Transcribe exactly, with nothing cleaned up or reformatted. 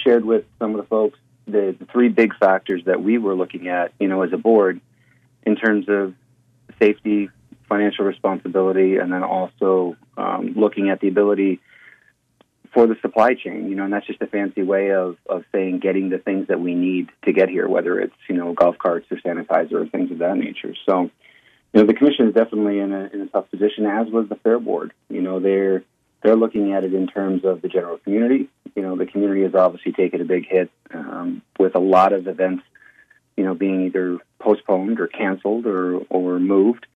shared with some of the folks the, the three big factors that we were looking at, you know, as a board in terms of safety, financial responsibility, and then also um, looking at the ability for the supply chain, you know, and that's just a fancy way of, of saying getting the things that we need to get here, whether it's, you know, golf carts or sanitizer or things of that nature. So, you know, the commission is definitely in a, in a tough position, as was the Fair Board. You know, they're they're looking at it in terms of the general community. You know, the community has obviously taken a big hit um, with a lot of events, you know, being either postponed or canceled or, or moved.